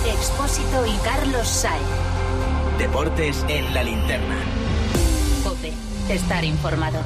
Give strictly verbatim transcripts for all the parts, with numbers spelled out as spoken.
Expósito y Carlos Sainz. Deportes en la linterna. COPE. Estar informado.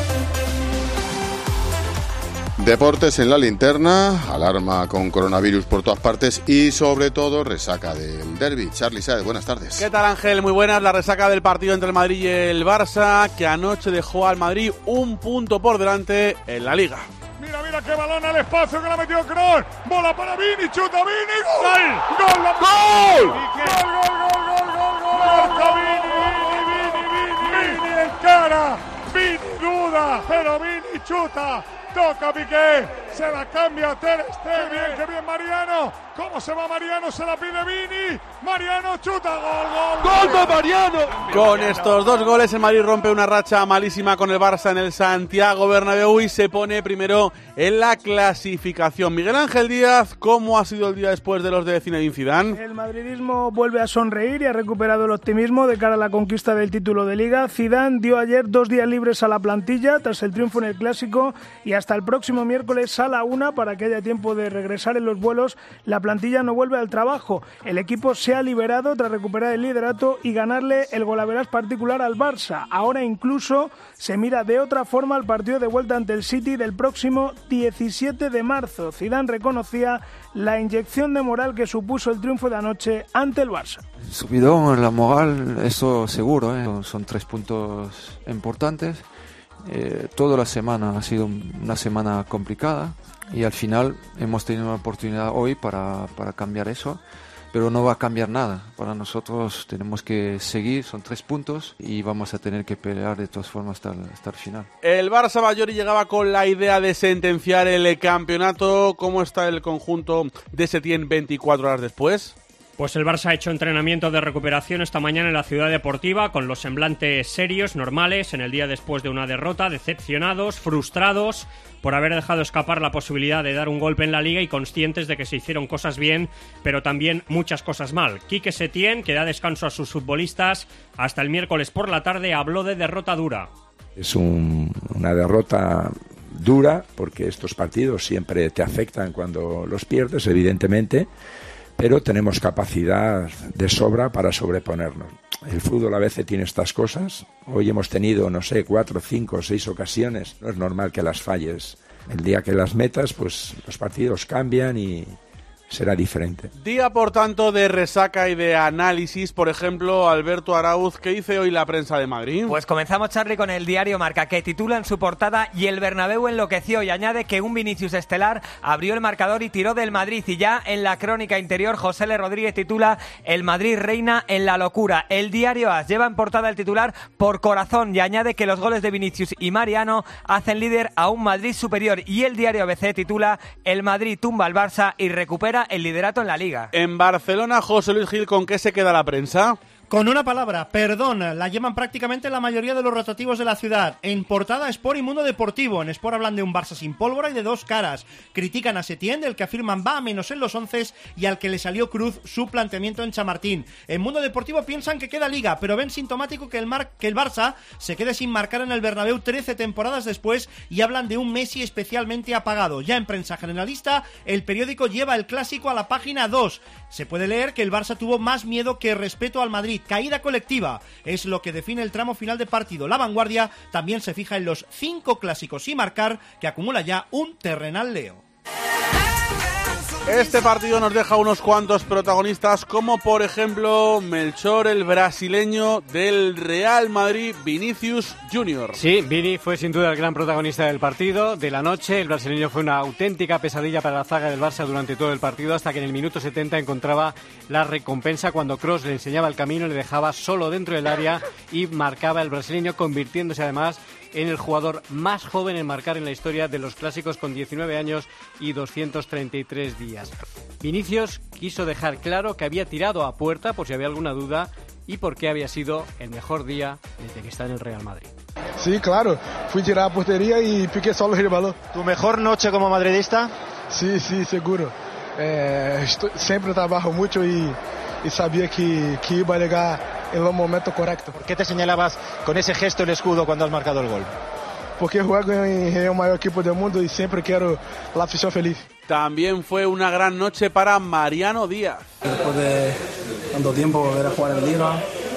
Deportes en la linterna, alarma con coronavirus por todas partes y sobre todo resaca del derbi. Charly Sáez, buenas tardes. ¿Qué tal, Ángel? Muy buenas. La resaca del partido entre el Madrid y el Barça, que anoche dejó al Madrid un punto por delante en la Liga. Mira, mira qué balón al espacio que la metió Kroos. Bola para Vini, chuta Vini. ¡Gol! ¡Gol! ¡Gol! ¡Gol! ¡Gol! ¡Gol! ¡Gol! ¡Gol! ¡Marca Vini! ¡Vini! ¡Vini! ¡Vini en cara! ¡Vini duda! ¡Pero Vini chuta! Toca Piqué, se la cambia Ter Stegen. Qué bien, qué bien Mariano. ¿Cómo se va Mariano? Se la pide Vini. Mariano chuta, gol, gol. ¡Gol de Mariano! Con estos dos goles el Madrid rompe una racha malísima con el Barça en el Santiago Bernabéu y se pone primero en la clasificación. Miguel Ángel Díaz, ¿cómo ha sido el día después de los de Zinedine Zidane? El madridismo vuelve a sonreír y ha recuperado el optimismo de cara a la conquista del título de Liga. Zidane dio ayer dos días libres a la plantilla tras el triunfo en el Clásico y hasta el próximo miércoles a la una para que haya tiempo de regresar en los vuelos. La plantilla no vuelve al trabajo. El equipo se ha liberado tras recuperar el liderato y ganarle el golaveras particular al Barça. Ahora incluso se mira de otra forma al partido de vuelta ante el City del próximo diecisiete de marzo. Zidane reconocía la inyección de moral que supuso el triunfo de anoche ante el Barça. Subidón en la moral, eso seguro, ¿eh? Son tres puntos importantes. Eh, toda la semana ha sido una semana complicada y al final hemos tenido una oportunidad hoy para, para cambiar eso, pero no va a cambiar nada. Para nosotros tenemos que seguir, son tres puntos y vamos a tener que pelear de todas formas hasta el, hasta el final. El Barça Bayori llegaba con la idea de sentenciar el campeonato. ¿Cómo está el conjunto de Setién veinticuatro horas después? Pues el Barça ha hecho entrenamiento de recuperación esta mañana en la Ciudad Deportiva con los semblantes serios, normales, en el día después de una derrota, decepcionados, frustrados por haber dejado escapar la posibilidad de dar un golpe en la Liga y conscientes de que se hicieron cosas bien, pero también muchas cosas mal. Quique Setién, que da descanso a sus futbolistas hasta el miércoles por la tarde, habló de derrota dura. Es un, una derrota dura porque estos partidos siempre te afectan cuando los pierdes, evidentemente, pero tenemos capacidad de sobra para sobreponernos. El fútbol a veces tiene estas cosas. Hoy hemos tenido, no sé, cuatro, cinco, seis ocasiones. No es normal que las falles. El día que las metas, pues los partidos cambian y será diferente. Día, por tanto, de resaca y de análisis. Por ejemplo, Alberto Arauz, ¿qué dice hoy la prensa de Madrid? Pues comenzamos, Charly, con el diario Marca, que titula en su portada: y el Bernabéu enloqueció, y añade que un Vinicius estelar abrió el marcador y tiró del Madrid. Y ya en la crónica interior, José L. Rodríguez titula: el Madrid reina en la locura. El diario AS lleva en portada el titular: por corazón, y añade que los goles de Vinicius y Mariano hacen líder a un Madrid superior. Y el diario A B C titula: el Madrid tumba al Barça y recupera el liderato en la Liga. En Barcelona, José Luis Gil, ¿con qué se queda la prensa? Con una palabra, perdón, la llevan prácticamente la mayoría de los rotativos de la ciudad. En portada, Sport y Mundo Deportivo. En Sport hablan de un Barça sin pólvora y de dos caras. Critican a Setién, del que afirman va a menos en los once y al que le salió cruz su planteamiento en Chamartín. En Mundo Deportivo piensan que queda Liga, pero ven sintomático que el, Mar- que el Barça se quede sin marcar en el Bernabéu trece temporadas después y hablan de un Messi especialmente apagado. Ya en prensa generalista, el periódico lleva el clásico a la página dos. Se puede leer que el Barça tuvo más miedo que respeto al Madrid. Caída colectiva es lo que define el tramo final de partido. La Vanguardia también se fija en los cinco clásicos y marcar, que acumula ya un terrenal Leo. Este partido nos deja unos cuantos protagonistas, como por ejemplo Melchor, el brasileño del Real Madrid, Vinicius Junior. Sí, Vini fue sin duda el gran protagonista del partido, de la noche. El brasileño fue una auténtica pesadilla para la zaga del Barça durante todo el partido, hasta que en el minuto setenta encontraba la recompensa cuando Kroos le enseñaba el camino, le dejaba solo dentro del área y marcaba el brasileño, convirtiéndose además en el jugador más joven en marcar en la historia de los clásicos, con diecinueve años y doscientos treinta y tres días. Vinicius quiso dejar claro que había tirado a puerta por si había alguna duda y por qué había sido el mejor día desde que está en el Real Madrid. Sí, claro, fui a tirar a portería y piqué solo el balón. ¿Tu mejor noche como madridista? Sí, sí, seguro. Eh, estoy, siempre trabajo mucho y, y sabía que, que iba a llegar en el momento correcto. ¿Por qué te señalabas con ese gesto el escudo cuando has marcado el gol? Porque juego en el mayor equipo del mundo y siempre quiero la afición feliz. También fue una gran noche para Mariano Díaz. Después de tanto tiempo volver a jugar en Liga,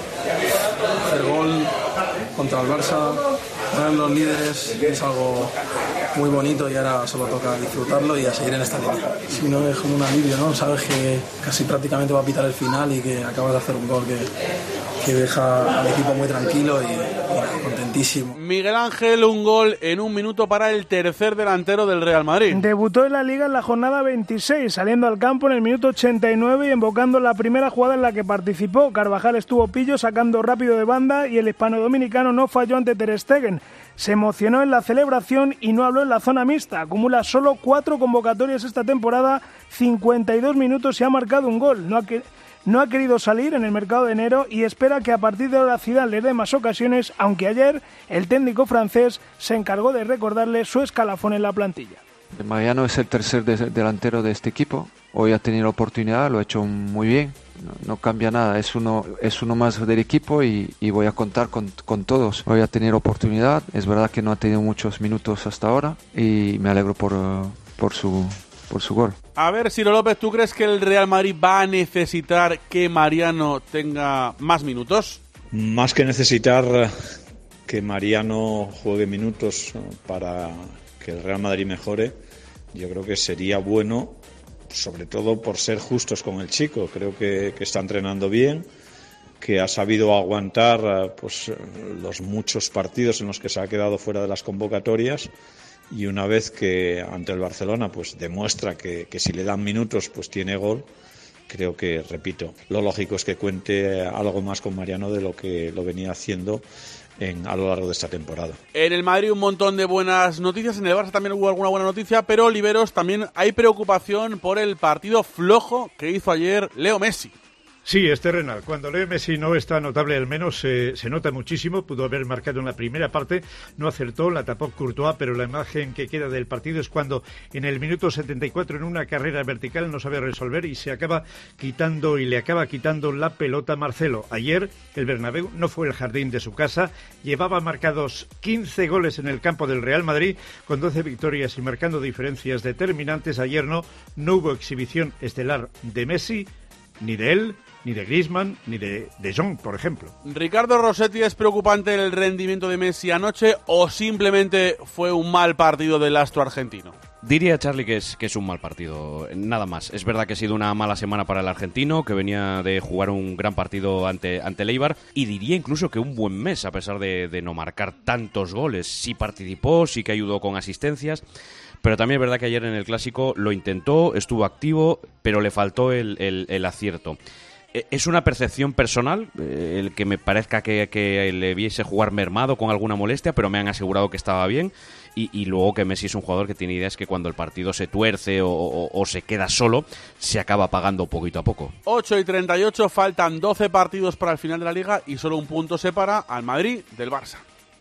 hacer gol contra el Barça, ganar los líderes, es algo muy bonito y ahora solo toca disfrutarlo y a seguir en esta línea. Si no, es como un alivio, ¿no? Sabes que casi prácticamente va a pitar el final y que acabas de hacer un gol que, que deja al equipo muy tranquilo y, y contentísimo. Miguel Ángel, un gol en un minuto para el tercer delantero del Real Madrid. Debutó en la Liga en la jornada veintiséis, saliendo al campo en el minuto ochenta y nueve y invocando la primera jugada en la que participó. Carvajal estuvo pillo sacando rápido de banda y el hispano-dominicano no falló ante Ter Stegen. Se emocionó en la celebración y no habló en la zona mixta. Acumula solo cuatro convocatorias esta temporada, cincuenta y dos minutos y ha marcado un gol. No ha, que, no ha querido salir en el mercado de enero y espera que a partir de ahora Zidane le dé más ocasiones, aunque ayer el técnico francés se encargó de recordarle su escalafón en la plantilla. Mariano es el tercer de, delantero de este equipo. Hoy ha tenido la oportunidad, lo ha hecho muy bien. No, no cambia nada, es uno, es uno más del equipo y, y voy a contar con, con todos. Hoy ha tenido oportunidad, es verdad que no ha tenido muchos minutos hasta ahora y me alegro por, uh, por, su, por su gol. A ver, Ciro López, ¿tú crees que el Real Madrid va a necesitar que Mariano tenga más minutos? Más que necesitar que Mariano juegue minutos para que el Real Madrid mejore, yo creo que sería bueno, sobre todo por ser justos con el chico. Creo que, que está entrenando bien, que ha sabido aguantar pues los muchos partidos en los que se ha quedado fuera de las convocatorias, y una vez que ante el Barcelona pues demuestra que, que si le dan minutos pues tiene gol. Creo que, repito, lo lógico es que cuente algo más con Mariano de lo que lo venía haciendo En, a lo largo de esta temporada. En el Madrid un montón de buenas noticias, en el Barça también hubo alguna buena noticia, pero Oliveros, también hay preocupación por el partido flojo que hizo ayer Leo Messi. Sí, es terrenal. Cuando Leo Messi no está notable, al menos eh, se nota muchísimo. Pudo haber marcado en la primera parte, no acertó, la tapó Courtois, pero la imagen que queda del partido es cuando en el minuto setenta y cuatro en una carrera vertical no sabe resolver y se acaba quitando y le acaba quitando la pelota a Marcelo. Ayer el Bernabéu no fue el jardín de su casa, llevaba marcados quince goles en el campo del Real Madrid con doce victorias y marcando diferencias determinantes. Ayer no, no hubo exhibición estelar de Messi, ni de él, ni de Griezmann, ni de De Jong, por ejemplo. Ricardo Rossetti, ¿es preocupante el rendimiento de Messi anoche o simplemente fue un mal partido del astro argentino? Diría, Charlie, que es, que es un mal partido, nada más. Es verdad que ha sido una mala semana para el argentino, que venía de jugar un gran partido ante, ante el Eibar, y diría incluso que un buen mes, a pesar de, de no marcar tantos goles. Sí participó, sí que ayudó con asistencias, pero también es verdad que ayer en el Clásico lo intentó, estuvo activo, pero le faltó el, el, el acierto. Es una percepción personal, eh, el que me parezca que, que le viese jugar mermado con alguna molestia, pero me han asegurado que estaba bien. Y, y luego que Messi es un jugador que tiene ideas que cuando el partido se tuerce o, o, o se queda solo, se acaba apagando poquito a poco. ocho y treinta y ocho, faltan doce partidos para el final de la Liga y solo un punto separa al Madrid del Barça.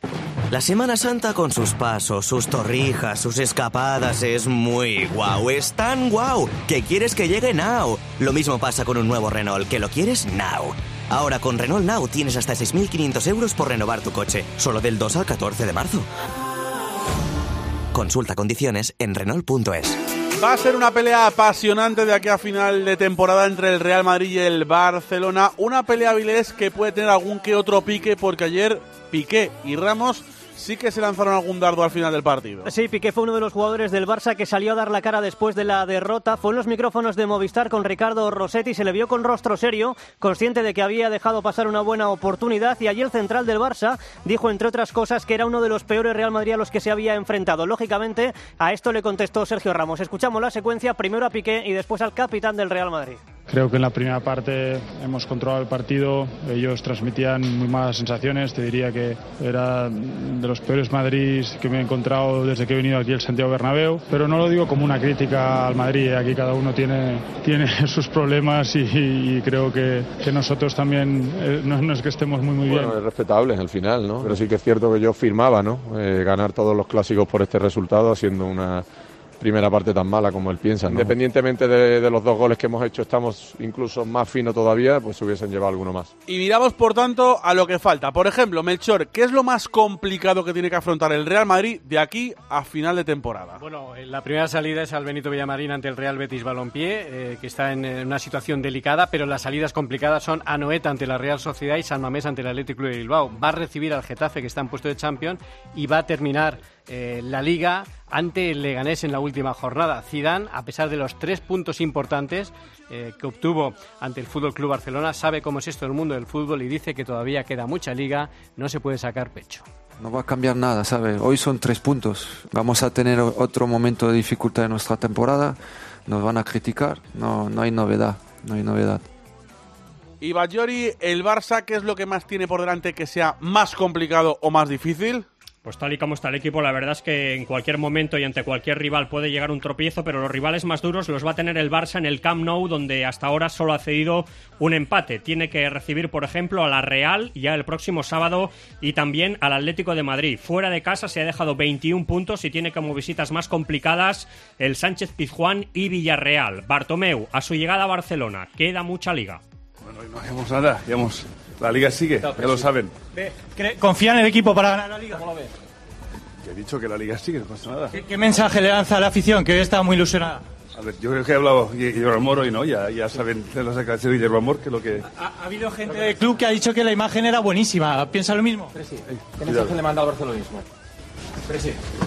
La Semana Santa con sus pasos, sus torrijas, sus escapadas es muy guau, es tan guau que quieres que llegue now. Lo mismo pasa con un nuevo Renault, que lo quieres now. Ahora con Renault Now tienes hasta seis mil quinientos euros por renovar tu coche, solo del dos al catorce de marzo. Consulta condiciones en Renault punto es. Va a ser una pelea apasionante de aquí a final de temporada entre el Real Madrid y el Barcelona. Una pelea, Avilés, que puede tener algún que otro pique, porque ayer Piqué y Ramos sí que se lanzaron algún dardo al final del partido. Sí, Piqué fue uno de los jugadores del Barça que salió a dar la cara después de la derrota. Fue en los micrófonos de Movistar con Ricardo Rossetti. Se le vio con rostro serio, consciente de que había dejado pasar una buena oportunidad. Y ayer el central del Barça dijo, entre otras cosas, que era uno de los peores Real Madrid a los que se había enfrentado. Lógicamente, a esto le contestó Sergio Ramos. Escuchamos la secuencia, primero a Piqué y después al capitán del Real Madrid. Creo que en la primera parte hemos controlado el partido, ellos transmitían muy malas sensaciones, te diría que era de los peores Madrid que me he encontrado desde que he venido aquí al Santiago Bernabéu, pero no lo digo como una crítica al Madrid, aquí cada uno tiene, tiene sus problemas y, y creo que, que nosotros también, eh, no, no es que estemos muy muy bien. Bueno, es respetable al final, ¿no? Pero sí que es cierto que yo firmaba, ¿no? Eh, ganar todos los clásicos por este resultado, haciendo una primera parte tan mala como él piensa, ¿no? Independientemente de, de los dos goles que hemos hecho, estamos incluso más fino todavía, pues hubiesen llevado alguno más. Y miramos, por tanto, a lo que falta. Por ejemplo, Melchor, ¿qué es lo más complicado que tiene que afrontar el Real Madrid de aquí a final de temporada? Bueno, la primera salida es al Benito Villamarín ante el Real Betis Balompié, eh, que está en una situación delicada, pero las salidas complicadas son Anoeta ante la Real Sociedad y San Mamés ante el Athletic Club de Bilbao. Va a recibir al Getafe, que está en puesto de Champions, y va a terminar eh, la Liga ante el Leganés en la última jornada. Zidane, a pesar de los tres puntos importantes eh, que obtuvo ante el Fútbol Club Barcelona, sabe cómo es esto el mundo del fútbol y dice que todavía queda mucha Liga, no se puede sacar pecho. No va a cambiar nada, ¿sabe? Hoy son tres puntos. Vamos a tener otro momento de dificultad en nuestra temporada. Nos van a criticar. No, no hay novedad. No hay novedad. Y Batllori, ¿el Barça qué es lo que más tiene por delante que sea más complicado o más difícil? Pues tal y como está el equipo, la verdad es que en cualquier momento y ante cualquier rival puede llegar un tropiezo, pero los rivales más duros los va a tener el Barça en el Camp Nou, donde hasta ahora solo ha cedido un empate. Tiene que recibir, por ejemplo, a la Real ya el próximo sábado y también al Atlético de Madrid. Fuera de casa se ha dejado veintiún puntos y tiene como visitas más complicadas el Sánchez Pizjuán y Villarreal. Bartomeu, a su llegada a Barcelona, queda mucha Liga. Bueno, no hacemos nada, digamos. La Liga sigue, ya lo saben. ¿Confía en el equipo para ganar la Liga? ¿Cómo lo ves? Que he dicho que la Liga sigue, no pasa nada. ¿Qué, qué mensaje le lanza a la afición, que hoy está muy ilusionada? A ver, yo creo que he hablado Guillermo Amor hoy, ¿no? Ya, ya saben de las declaraciones de Guillermo Amor que lo que... Ha, ha habido gente del club que ha dicho que la imagen era buenísima. ¿Piensa lo mismo? Presi, ¿qué mensaje le manda al barcelonismo? Presi,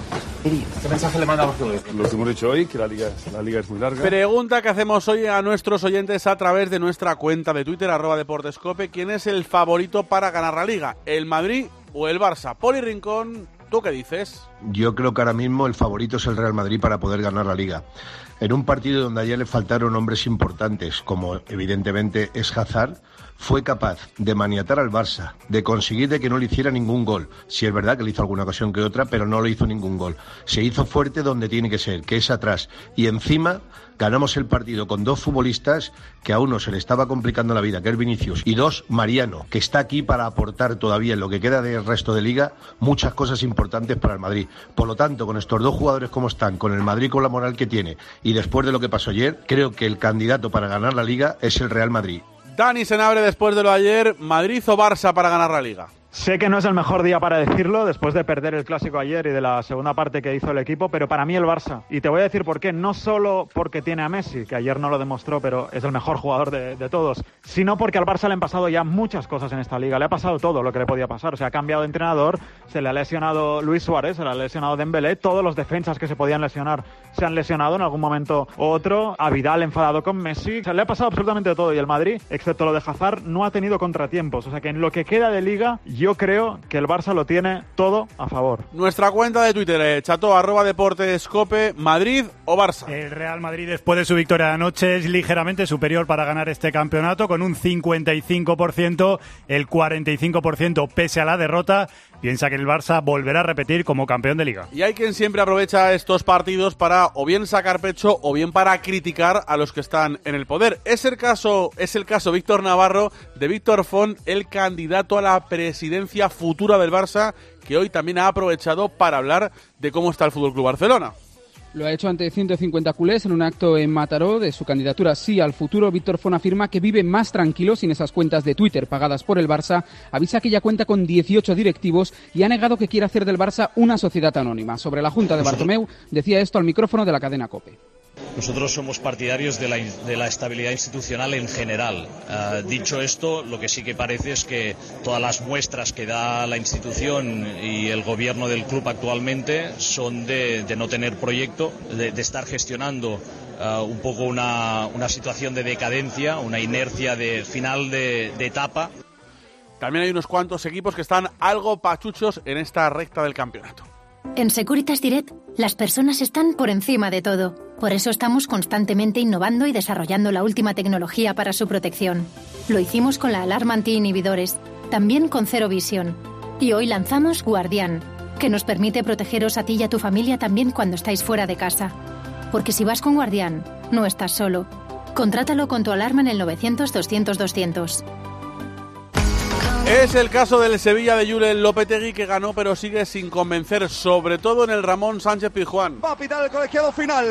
¿qué mensaje le manda al barcelonismo? Lo que hemos dicho hoy, que la Liga, la Liga es muy larga. Pregunta que hacemos hoy a nuestros oyentes a través de nuestra cuenta de Twitter, arroba deportescope. ¿Quién es el favorito para ganar la Liga? ¿El Madrid o el Barça? Poli Rincón, ¿tú qué dices? Yo creo que ahora mismo el favorito es el Real Madrid para poder ganar la Liga. En un partido donde ayer le faltaron hombres importantes, como evidentemente es Hazard, fue capaz de maniatar al Barça, de conseguir de que no le hiciera ningún gol. Sí es verdad que le hizo alguna ocasión que otra, pero no le hizo ningún gol. Se hizo fuerte donde tiene que ser, que es atrás. Y encima ganamos el partido con dos futbolistas que a uno se le estaba complicando la vida, que es Vinicius, y dos, Mariano, que está aquí para aportar todavía en lo que queda del resto de Liga muchas cosas importantes para el Madrid. Por lo tanto, con estos dos jugadores como están, con el Madrid con la moral que tiene y después de lo que pasó ayer, creo que el candidato para ganar la Liga es el Real Madrid. Dani Senabre, después de lo de ayer, ¿Madrid o Barça para ganar la Liga? Sé que no es el mejor día para decirlo, después de perder el Clásico ayer y de la segunda parte que hizo el equipo, pero para mí el Barça. Y te voy a decir por qué, no solo porque tiene a Messi, que ayer no lo demostró, pero es el mejor jugador de, de todos, sino porque al Barça le han pasado ya muchas cosas en esta Liga. Le ha pasado todo lo que le podía pasar. O sea, ha cambiado de entrenador, se le ha lesionado Luis Suárez, se le ha lesionado Dembélé, todos los defensas que se podían lesionar se han lesionado en algún momento u otro. A Vidal enfadado con Messi. O sea, le ha pasado absolutamente todo. Y el Madrid, excepto lo de Hazard, no ha tenido contratiempos. O sea, que en lo que queda de Liga, yo creo que el Barça lo tiene todo a favor. Nuestra cuenta de Twitter, eh, chato, arroba deportescope, ¿Madrid o Barça? El Real Madrid, después de su victoria de anoche, es ligeramente superior para ganar este campeonato, con un cincuenta y cinco por ciento, el cuarenta y cinco por ciento pese a la derrota. Piensa que el Barça volverá a repetir como campeón de Liga. Y hay quien siempre aprovecha estos partidos para o bien sacar pecho o bien para criticar a los que están en el poder. Es el caso, es el caso Víctor Navarro, de Víctor Font, el candidato a la presidencia futura del Barça, que hoy también ha aprovechado para hablar de cómo está el F C Barcelona. Lo ha hecho ante ciento cincuenta culés en un acto en Mataró de su candidatura sí al futuro. Víctor Font afirma que vive más tranquilo sin esas cuentas de Twitter pagadas por el Barça. Avisa que ya cuenta con dieciocho directivos y ha negado que quiera hacer del Barça una sociedad anónima. Sobre la Junta de Bartomeu, decía esto al micrófono de la cadena COPE. Nosotros somos partidarios de la, de la estabilidad institucional en general. Uh, dicho esto, lo que sí que parece es que todas las muestras que da la institución y el gobierno del club actualmente son de, de no tener proyecto, de, de estar gestionando uh, un poco una, una situación de decadencia, una inercia de final de, de etapa. También hay unos cuantos equipos que están algo pachuchos en esta recta del campeonato. En Securitas Direct, las personas están por encima de todo. Por eso estamos constantemente innovando y desarrollando la última tecnología para su protección. Lo hicimos con la alarma anti-inhibidores, también con Zero Vision. Y hoy lanzamos Guardián, que nos permite protegeros a ti y a tu familia también cuando estáis fuera de casa. Porque si vas con Guardián, no estás solo. Contrátalo con tu alarma en el novecientos, doscientos, doscientos. Es el caso del Sevilla de Julen Lopetegui, que ganó pero sigue sin convencer, sobre todo en el Ramón Sánchez Pizjuán. Va a pitar el colegiado final.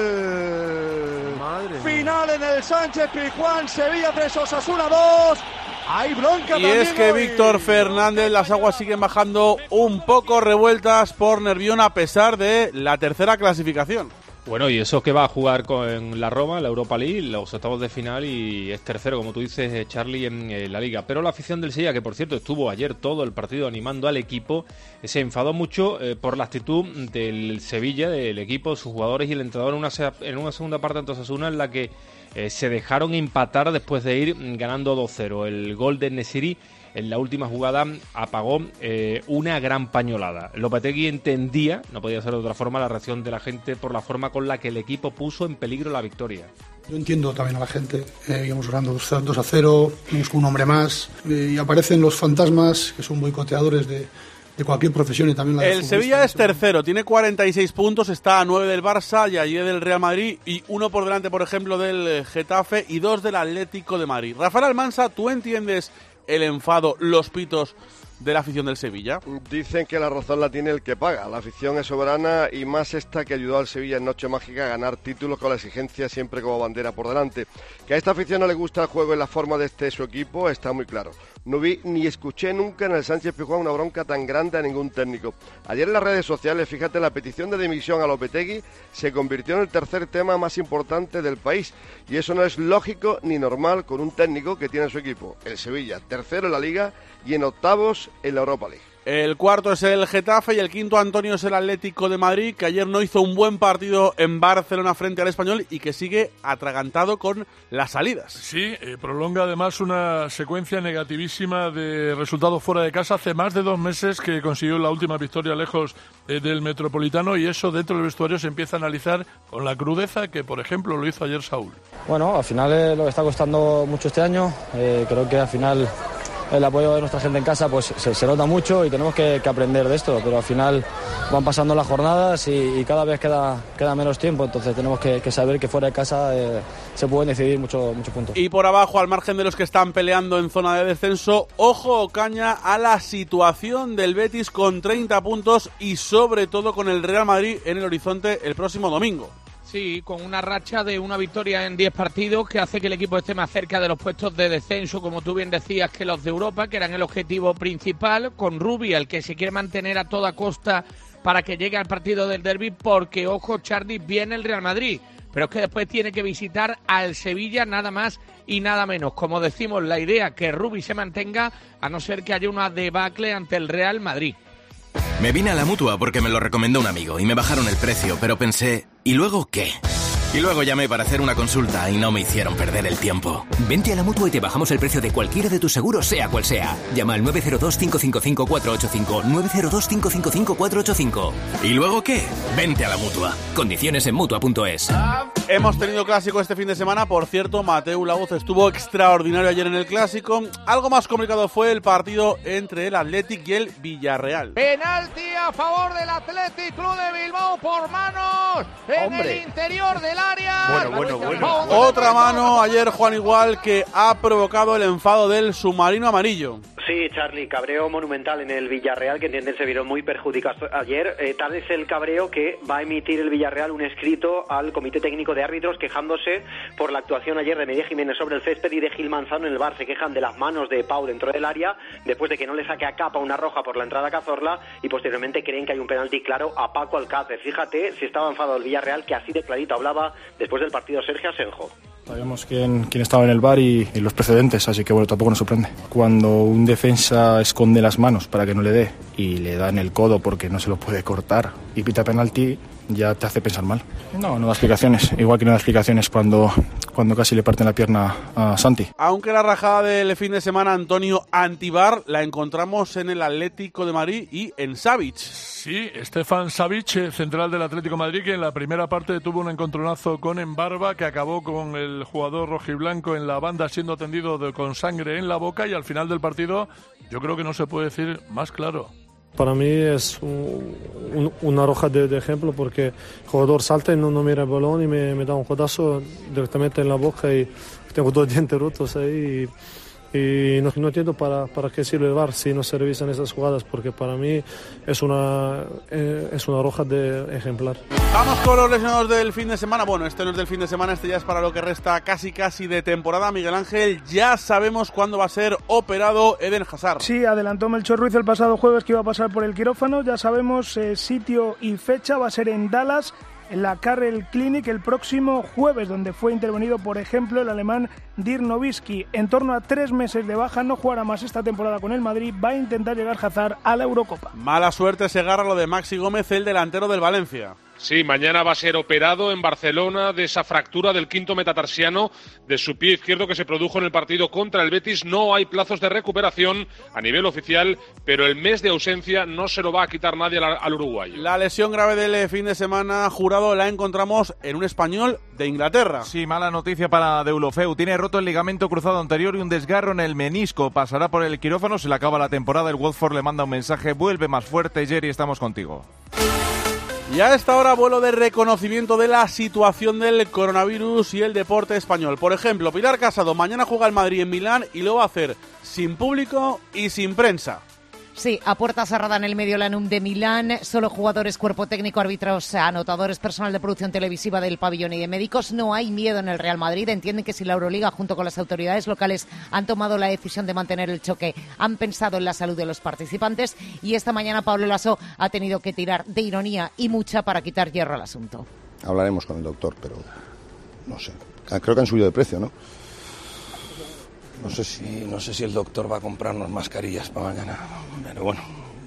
Madre final en el Sánchez Pizjuán. Sevilla tres, Osasuna dos. Hay bronca. Y es que hoy. Víctor Fernández, las aguas siguen bajando un poco revueltas por Nervión a pesar de la tercera clasificación. Bueno, y eso que va a jugar con la Roma, la Europa League, los octavos de final, y es tercero, como tú dices, Charlie, en, en la Liga. Pero la afición del Sevilla, que por cierto estuvo ayer todo el partido animando al equipo, se enfadó mucho eh, por la actitud del Sevilla, del equipo, sus jugadores y el entrenador en una, en una segunda parte ante Osasuna en la que eh, se dejaron empatar después de ir ganando dos cero. El gol de Nesiri en la última jugada apagó eh, una gran pañolada. Lopetegui entendía, no podía ser de otra forma, la reacción de la gente por la forma con la que el equipo puso en peligro la victoria. Yo entiendo también a la gente, eh, íbamos ganando dos a cero, íbamos con un hombre más, eh, y aparecen los fantasmas que son boicoteadores de, de cualquier profesión y también la El Sevilla es tercero, tiene cuarenta y seis puntos, está a nueve del Barça y allí del Real Madrid, y uno por delante, por ejemplo, del Getafe y dos del Atlético de Madrid. Rafael Almansa, ¿tú entiendes el enfado, los pitos de la afición del Sevilla? Dicen que la razón la tiene el que paga. La afición es soberana y más esta que ayudó al Sevilla en Noche Mágica a ganar títulos con la exigencia siempre como bandera por delante. Que a esta afición no le gusta el juego y la forma de este su equipo está muy claro. No vi ni escuché nunca en el Sánchez Pizjuán una bronca tan grande a ningún técnico. Ayer en las redes sociales, fíjate, la petición de dimisión a Lopetegui se convirtió en el tercer tema más importante del país. Y eso no es lógico ni normal con un técnico que tiene en su equipo, el Sevilla, tercero en la Liga y en octavos en la Europa League. El cuarto es el Getafe y el quinto, Antonio, es el Atlético de Madrid, que ayer no hizo un buen partido en Barcelona frente al Español y que sigue atragantado con las salidas. Sí, eh, prolonga además una secuencia negativísima de resultados fuera de casa. Hace más de dos meses que consiguió la última victoria lejos eh, del Metropolitano, y eso dentro del vestuario se empieza a analizar con la crudeza que, por ejemplo, lo hizo ayer Saúl. Bueno, al final es lo que está costando mucho este año. Eh, creo que al final el apoyo de nuestra gente en casa pues se, se nota mucho y tenemos que, que aprender de esto, pero al final van pasando las jornadas y, y cada vez queda, queda menos tiempo, entonces tenemos que, que saber que fuera de casa eh, se pueden decidir muchos mucho puntos. Y por abajo, al margen de los que están peleando en zona de descenso, ojo o caña a la situación del Betis con treinta puntos y sobre todo con el Real Madrid en el horizonte el próximo domingo. Sí, con una racha de una victoria en diez partidos que hace que el equipo esté más cerca de los puestos de descenso, como tú bien decías, que los de Europa, que eran el objetivo principal, con Rubio, el que se quiere mantener a toda costa para que llegue al partido del derbi, porque, ojo, Charlie, viene el Real Madrid, pero es que después tiene que visitar al Sevilla nada más y nada menos. Como decimos, la idea que Rubio se mantenga, a no ser que haya una debacle ante el Real Madrid. Me vine a la Mutua porque me lo recomendó un amigo y me bajaron el precio, pero pensé, ¿y luego qué? Y luego llamé para hacer una consulta y no me hicieron perder el tiempo. Vente a la Mutua y te bajamos el precio de cualquiera de tus seguros, sea cual sea. Llama al nueve cero dos, cinco cinco cinco, cuatro ocho cinco, nueve cero dos, cinco cinco cinco, cuatro ocho cinco. ¿Y luego qué? Vente a la Mutua. Condiciones en Mutua punto es. Hemos tenido clásico este fin de semana. Por cierto, Mateu Laoz estuvo extraordinario ayer en el clásico. Algo más complicado fue el partido entre el Athletic y el Villarreal. Penalti a favor del Athletic Club de Bilbao por manos en Hombre. el interior del área. Bueno, bueno, bueno. Otra mano ayer, Juan Igual, que ha provocado el enfado del submarino amarillo. Sí, Charlie, cabreo monumental en el Villarreal, que entienden se vieron muy perjudicados ayer. Eh, tal es el cabreo que va a emitir el Villarreal un escrito al Comité Técnico de Árbitros quejándose por la actuación ayer de Medía Jiménez sobre el césped y de Gil Manzano en el bar. Se quejan de las manos de Pau dentro del área, después de que no le saque a Capa una roja por la entrada a Cazorla, y posteriormente creen que hay un penalti claro a Paco Alcácer. Fíjate si estaba enfadado el Villarreal, que así de clarito hablaba después del partido Sergio Asenjo. Sabemos quién, quién estaba en el bar y, y los precedentes, así que bueno, tampoco nos sorprende. Cuando un defensa esconde las manos para que no le dé y le da en el codo porque no se lo puede cortar y pita penalti, ya te hace pensar mal. No, no da explicaciones, igual que no da explicaciones cuando, cuando casi le parten la pierna a Santi. Aunque la rajada del fin de semana, Antonio, antibar, la encontramos en el Atlético de Madrid y en Savic. Sí, Stefan Savic, central del Atlético de Madrid, que en la primera parte tuvo un encontronazo con Embarba, que acabó con el jugador rojiblanco en la banda siendo atendido de, con sangre en la boca, y al final del partido yo creo que no se puede decir más claro. Para mí es un, un, una roja de, de ejemplo, porque el jugador salta y no, no mira el balón y me, me da un codazo directamente en la boca y tengo dos dientes rotos ahí y, y no, no entiendo para, para qué sirve el V A R si no se revisan esas jugadas, porque para mí es una, eh, es una roja de ejemplar. Vamos con los lesionados del fin de semana. Bueno, este no es del fin de semana, este ya es para lo que resta casi casi de temporada. Miguel Ángel, ya sabemos cuándo va a ser operado Eden Hazard. Sí, adelantó Melchor Ruiz el pasado jueves que iba a pasar por el quirófano. Ya sabemos eh, sitio y fecha, va a ser en Dallas, en la Carrel Clinic el próximo jueves, donde fue intervenido, por ejemplo, el alemán Dirk Nowitzki. En torno a tres meses de baja, no jugará más esta temporada con el Madrid, va a intentar llegar Hazard a la Eurocopa. Mala suerte se agarra lo de Maxi Gómez, el delantero del Valencia. Sí, mañana va a ser operado en Barcelona de esa fractura del quinto metatarsiano de su pie izquierdo que se produjo en el partido contra el Betis. No hay plazos de recuperación a nivel oficial, pero el mes de ausencia no se lo va a quitar nadie al, al uruguayo. La lesión grave del fin de semana, Jurado, la encontramos en un español de Inglaterra. Sí, mala noticia para Deulofeu. Tiene roto el ligamento cruzado anterior y un desgarro en el menisco. Pasará por el quirófano, se le acaba la temporada. El Watford le manda un mensaje: vuelve más fuerte, Jerry, estamos contigo. Y a esta hora, vuelo de reconocimiento de la situación del coronavirus y el deporte español. Por ejemplo, Pilar Casado mañana juega el Madrid en Milán y lo va a hacer sin público y sin prensa. Sí, a puerta cerrada en el Mediolanum de Milán, solo jugadores, cuerpo técnico, árbitros, anotadores, personal de producción televisiva del pabellón y de médicos. No hay miedo en el Real Madrid. Entienden que si la Euroliga, junto con las autoridades locales, han tomado la decisión de mantener el choque, han pensado en la salud de los participantes. Y esta mañana Pablo Laso ha tenido que tirar de ironía y mucha para quitar hierro al asunto. Hablaremos con el doctor, pero no sé. Creo que han subido de precio, ¿no? No sé si no sé si el doctor va a comprarnos mascarillas para mañana, pero bueno,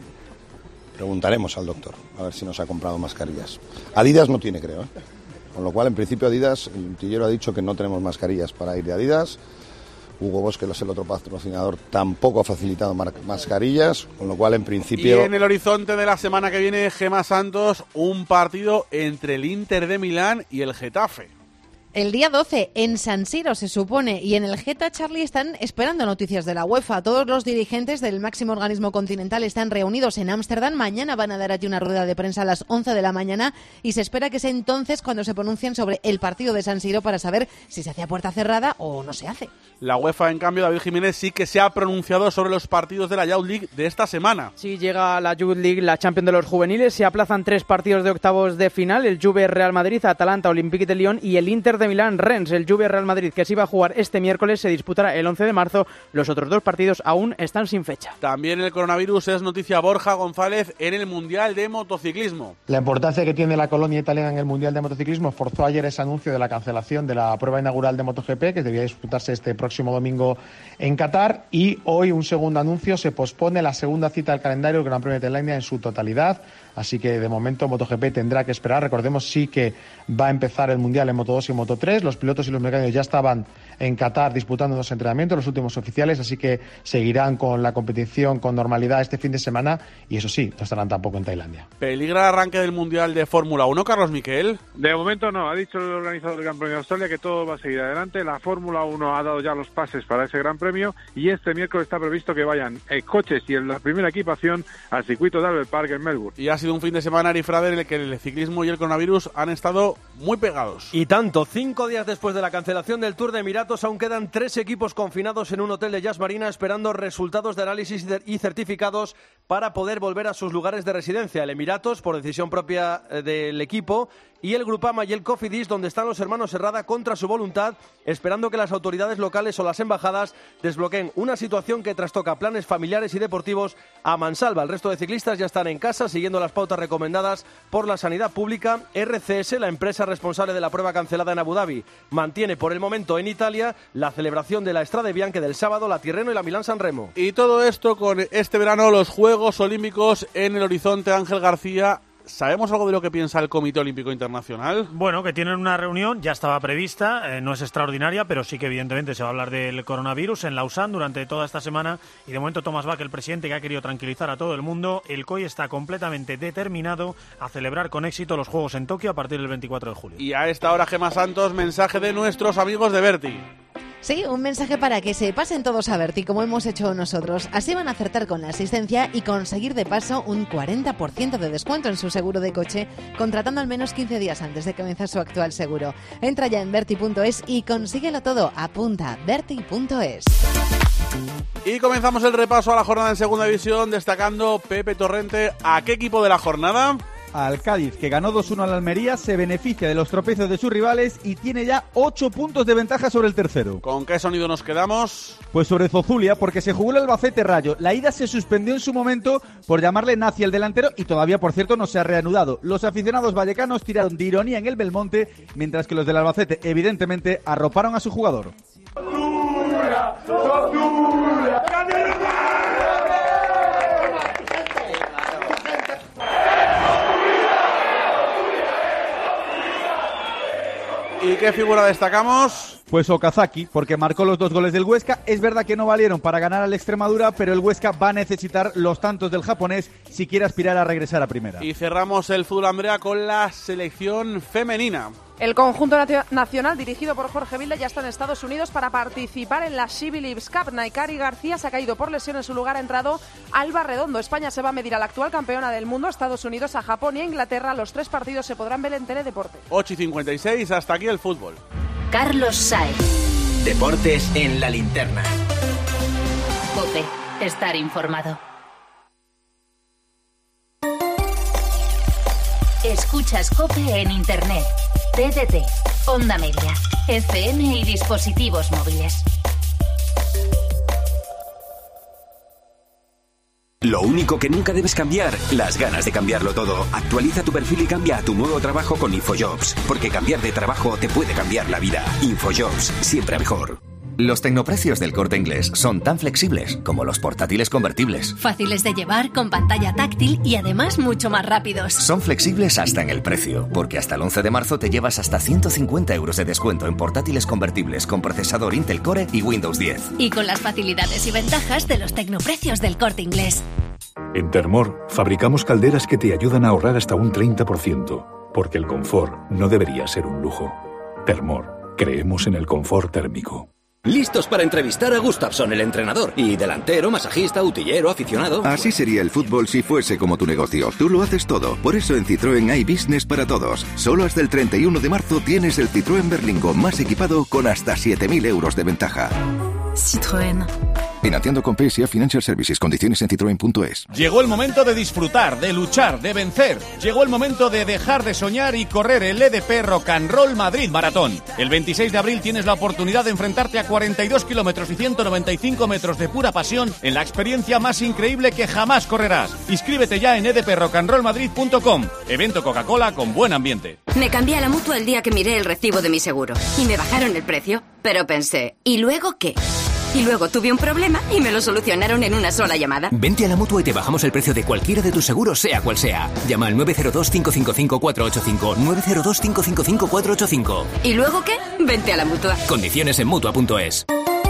preguntaremos al doctor a ver si nos ha comprado mascarillas. Adidas no tiene, creo, ¿eh? Con lo cual, en principio, Adidas, el Tillero ha dicho que no tenemos mascarillas para ir de Adidas. Hugo Bosch, que es el otro patrocinador, tampoco ha facilitado mascarillas, con lo cual, en principio... Y en el horizonte de la semana que viene, Gemma Santos, un partido entre el Inter de Milán y el Getafe. El día doce, en San Siro, se supone, y en el Geta, Charlie, están esperando noticias de la UEFA. Todos los dirigentes del máximo organismo continental están reunidos en Ámsterdam. Mañana van a dar allí una rueda de prensa a las once de la mañana y se espera que sea entonces cuando se pronuncien sobre el partido de San Siro para saber si se hace a puerta cerrada o no se hace. La UEFA, en cambio, David Jiménez, sí que se ha pronunciado sobre los partidos de la Youth League de esta semana. Sí, llega la Youth League, la Champions de los juveniles. Se aplazan tres partidos de octavos de final: el Juve Real Madrid, Atalanta Olympique de Lyon y el Inter de Milán Rennes. El Juve Real Madrid, que se iba a jugar este miércoles, se disputará el once de marzo. Los otros dos partidos aún están sin fecha. También el coronavirus es noticia. Borja González en el Mundial de Motociclismo. La importancia que tiene la colonia italiana en el Mundial de Motociclismo forzó ayer ese anuncio de la cancelación de la prueba inaugural de MotoGP, que debía disputarse este próximo domingo en Qatar, y hoy un segundo anuncio: se pospone la segunda cita del calendario del Gran Premio de Tailandia en su totalidad. Así que de momento MotoGP tendrá que esperar. Recordemos sí que va a empezar el Mundial en Moto dos y Moto tres. Los pilotos y los mecánicos ya estaban en Qatar disputando los entrenamientos, los últimos oficiales, así que seguirán con la competición con normalidad este fin de semana y eso sí, no estarán tampoco en Tailandia. ¿Peligra el arranque del Mundial de Fórmula uno, Carlos Miquel? De momento no, ha dicho el organizador del Gran Premio de Australia que todo va a seguir adelante. La Fórmula uno ha dado ya los pases para ese Gran Premio y este miércoles está previsto que vayan eh, coches y en la primera equipación al circuito de Albert Park en Melbourne. Y ha sido un fin de semana, Ari Frader, en el que el ciclismo y el coronavirus han estado muy pegados. Y tanto, cinco días después de la cancelación del Tour de Emiratos, aún quedan tres equipos confinados en un hotel de Jazz Marina esperando resultados de análisis y certificados para poder volver a sus lugares de residencia. El Emiratos, por decisión propia del equipo, y el Grupama y el Cofidis, donde están los hermanos Herrada contra su voluntad, esperando que las autoridades locales o las embajadas desbloqueen una situación que trastoca planes familiares y deportivos a mansalva. El resto de ciclistas ya están en casa siguiendo las pautas recomendadas por la sanidad pública. R C S, la empresa responsable de la prueba cancelada en Abu Dhabi, mantiene por el momento en Italia la celebración de la Strade Bianche del sábado, la Tirreno y la Milán-San Remo. Y todo esto con este verano los Juegos Olímpicos en el horizonte. Ángel García, ¿sabemos algo de lo que piensa el Comité Olímpico Internacional? Bueno, que tienen una reunión, ya estaba prevista, eh, no es extraordinaria, pero sí que evidentemente se va a hablar del coronavirus en Lausanne durante toda esta semana y de momento Thomas Bach, el presidente, que ha querido tranquilizar a todo el mundo. El C O I está completamente determinado a celebrar con éxito los Juegos en Tokio a partir del veinticuatro de julio. Y a esta hora, Gemma Santos, mensaje de nuestros amigos de Berti. Sí, un mensaje para que se pasen todos a Berti, como hemos hecho nosotros. Así van a acertar con la asistencia y conseguir de paso un cuarenta por ciento de descuento en su seguro de coche, contratando al menos quince días antes de comenzar su actual seguro. Entra ya en berti punto es y consíguelo todo. Apunta a berti punto es. Y comenzamos el repaso a la jornada en Segunda División, destacando Pepe Torrente. ¿A qué equipo de la jornada? Al Cádiz, que ganó dos uno al Almería, se beneficia de los tropiezos de sus rivales y tiene ya ocho puntos de ventaja sobre el tercero. ¿Con qué sonido nos quedamos? Pues sobre Zozulia, porque se jugó el Albacete Rayo. La ida se suspendió en su momento por llamarle nazi al delantero y todavía, por cierto, no se ha reanudado. Los aficionados vallecanos tiraron de ironía en el Belmonte, mientras que los del Albacete, evidentemente, arroparon a su jugador. ¡Zozulia! ¡Zozulia! ¿Y qué figura destacamos? Pues Okazaki, porque marcó los dos goles del Huesca. Es verdad que no valieron para ganar al Extremadura, pero el Huesca va a necesitar los tantos del japonés si quiere aspirar a regresar a primera. Y cerramos el fútbol, Andrea, con la selección femenina. El conjunto nacional, dirigido por Jorge Vilda, ya está en Estados Unidos para participar en la She Believes Cup. Naikari García se ha caído por lesión, en su lugar ha entrado Alba Redondo. España se va a medir a la actual campeona del mundo, Estados Unidos, a Japón y a Inglaterra. Los tres partidos se podrán ver en Teledeporte. ocho y cincuenta y seis, hasta aquí el fútbol. Carlos Saez. Deportes en la linterna. COPE. Estar informado. Escuchas COPE en Internet, T D T, Onda Media, F M y dispositivos móviles. Lo único que nunca debes cambiar, las ganas de cambiarlo todo. Actualiza tu perfil y cambia a tu nuevo trabajo con InfoJobs, porque cambiar de trabajo te puede cambiar la vida. InfoJobs, siempre mejor. Los tecnoprecios del Corte Inglés son tan flexibles como los portátiles convertibles. Fáciles de llevar, con pantalla táctil y además mucho más rápidos. Son flexibles hasta en el precio, porque hasta el once de marzo te llevas hasta ciento cincuenta euros de descuento en portátiles convertibles con procesador Intel Core y Windows diez. Y con las facilidades y ventajas de los tecnoprecios del Corte Inglés. En Termor fabricamos calderas que te ayudan a ahorrar hasta un treinta por ciento, porque el confort no debería ser un lujo. Termor, creemos en el confort térmico. Listos para entrevistar a Gustafsson, el entrenador. Y delantero, masajista, utillero, aficionado. Así sería el fútbol si fuese como tu negocio. Tú lo haces todo. Por eso en Citroën hay business para todos. Solo hasta el treinta y uno de marzo tienes el Citroën Berlingo más equipado con hasta siete mil euros de ventaja. Citroën. Financiando con P S A Financial Services. Condiciones en citroen punto es. Llegó el momento de disfrutar, de luchar, de vencer. Llegó el momento de dejar de soñar y correr el E D P Rock and Roll Madrid Maratón. El veintiséis de abril tienes la oportunidad de enfrentarte a cuarenta y dos kilómetros y ciento noventa y cinco metros de pura pasión en la experiencia más increíble que jamás correrás. Inscríbete ya en e d p rock and roll madrid punto com. Evento Coca-Cola con buen ambiente. Me cambié a la Mutua el día que miré el recibo de mi seguro y me bajaron el precio, pero pensé, ¿y luego qué? Y luego tuve un problema y me lo solucionaron en una sola llamada. Vente a la Mutua y te bajamos el precio de cualquiera de tus seguros, sea cual sea. Llama al nueve cero dos, cinco cinco cinco, cuatro ocho cinco, nueve cero dos, cinco cinco cinco, cuatro ocho cinco. ¿Y luego qué? Vente a la Mutua. Condiciones en mutua punto es.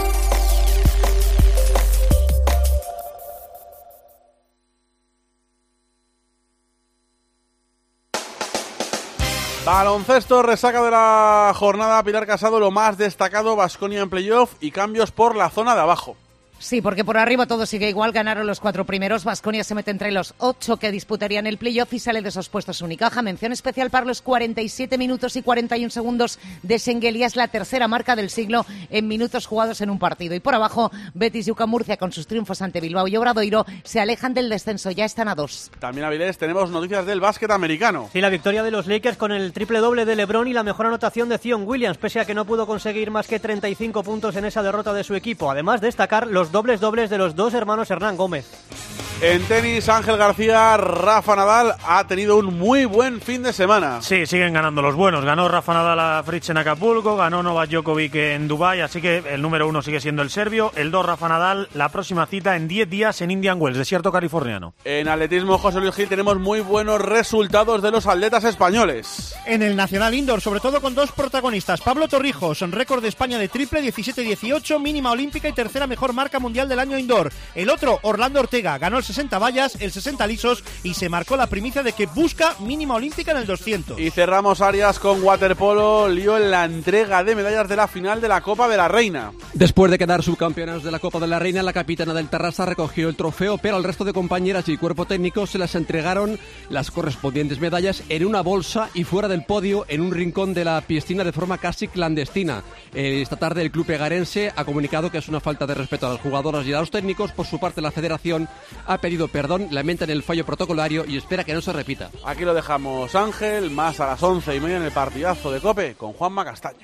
Baloncesto, resaca de la jornada. Pilar Casado, lo más destacado, Baskonia en playoff y cambios por la zona de abajo. Sí, porque por arriba todo sigue igual. Ganaron los cuatro primeros. Baskonia se mete entre los ocho que disputarían el playoff y sale de esos puestos Unicaja. Mención especial para los cuarenta y siete minutos y cuarenta y un segundos de Sengelia. Es la tercera marca del siglo en minutos jugados en un partido. Y por abajo, Betis y U C A Murcia, con sus triunfos ante Bilbao y Obradoiro, se alejan del descenso. Ya están a dos. También, Avilés, tenemos noticias del básquet americano. Sí, la victoria de los Lakers con el triple doble de LeBron y la mejor anotación de Zion Williams, pese a que no pudo conseguir más que treinta y cinco puntos en esa derrota de su equipo. Además, destacar los dobles dobles de los dos hermanos Hernán Gómez. En tenis, Ángel García, Rafa Nadal ha tenido un muy buen fin de semana. Sí, siguen ganando los buenos. Ganó Rafa Nadal a Fritz en Acapulco, ganó Novak Djokovic en Dubái, así que el número uno sigue siendo el serbio. El dos, Rafa Nadal, la próxima cita en diez días en Indian Wells, desierto californiano. En atletismo, José Luis Gil, tenemos muy buenos resultados de los atletas españoles. En el Nacional Indoor, sobre todo con dos protagonistas. Pablo Torrijos, récord de España de triple, diecisiete dieciocho, mínima olímpica y tercera mejor marca mundial del año indoor. El otro, Orlando Ortega, ganó el sesenta vallas, el sesenta lisos y se marcó la primicia de que busca mínima olímpica en el doscientos. Y cerramos áreas con waterpolo, lío en la entrega de medallas de la final de la Copa de la Reina. Después de quedar subcampeonas de la Copa de la Reina, la capitana del Tarrasa recogió el trofeo, pero al resto de compañeras y cuerpo técnico se las entregaron las correspondientes medallas en una bolsa y fuera del podio en un rincón de la piscina de forma casi clandestina. Eh, esta tarde el club egarense ha comunicado que es una falta de respeto a las jugadoras y a los técnicos. Por su parte, la federación ha pedido perdón, lamentan el fallo protocolario y espera que no se repita. Aquí lo dejamos, Ángel, más a las once y media en el partidazo de COPE con Juanma Castaño.